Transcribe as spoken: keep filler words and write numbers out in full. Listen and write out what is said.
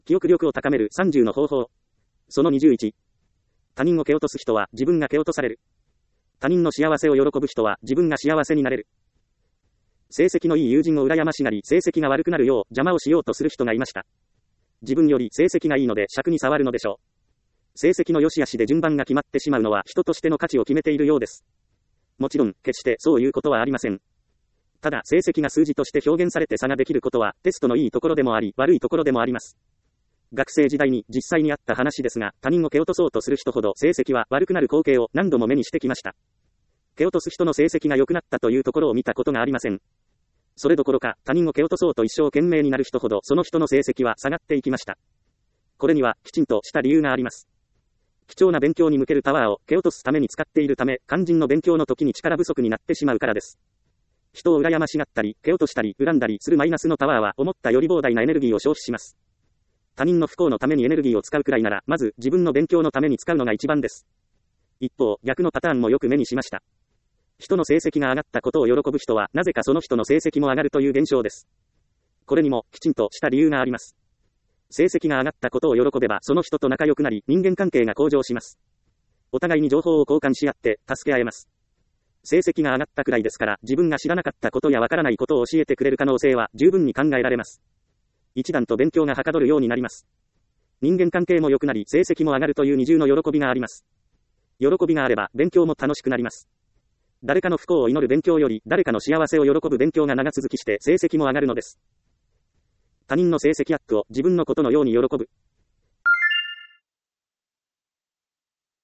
記憶力を高めるさんじゅうの方法。そのにじゅういち。他人を蹴落とす人は自分が蹴落とされる。他人の幸せを喜ぶ人は自分が幸せになれる。成績のいい友人を羨ましがり成績が悪くなるよう邪魔をしようとする人がいました。自分より成績がいいので癪に障るのでしょう。成績の良し悪しで順番が決まってしまうのは人としての価値を決めているようです。もちろん、決してそういうことはありません。ただ、成績が数字として表現されて差ができることは、テストのいいところでもあり、悪いところでもあります。学生時代に実際にあった話ですが、他人を蹴落とそうとする人ほど成績は悪くなる光景を何度も目にしてきました。蹴落とす人の成績が良くなったというところを見たことがありません。それどころか、他人を蹴落とそうと一生懸命になる人ほどその人の成績は下がっていきました。これには、きちんとした理由があります。貴重な勉強に向けるパワーを蹴落とすために使っているため、肝心の勉強の時に力不足になってしまうからです。人を羨ましがったり、蹴落としたり、恨んだりするマイナスのパワーは、思ったより膨大なエネルギーを消費します。他人の不幸のためにエネルギーを使うくらいなら、まず自分の勉強のために使うのが一番です。一方、逆のパターンもよく目にしました。人の成績が上がったことを喜ぶ人は、なぜかその人の成績も上がるという現象です。これにも、きちんとした理由があります。成績が上がったことを喜べば、その人と仲良くなり、人間関係が向上します。お互いに情報を交換し合って、助け合えます。成績が上がったくらいですから、自分が知らなかったことやわからないことを教えてくれる可能性は十分に考えられます。一段と勉強がはかどるようになります。人間関係も良くなり、成績も上がるという二重の喜びがあります。喜びがあれば、勉強も楽しくなります。誰かの不幸を祈る勉強より、誰かの幸せを喜ぶ勉強が長続きして成績も上がるのです。他人の成績アップを自分のことのように喜ぶ。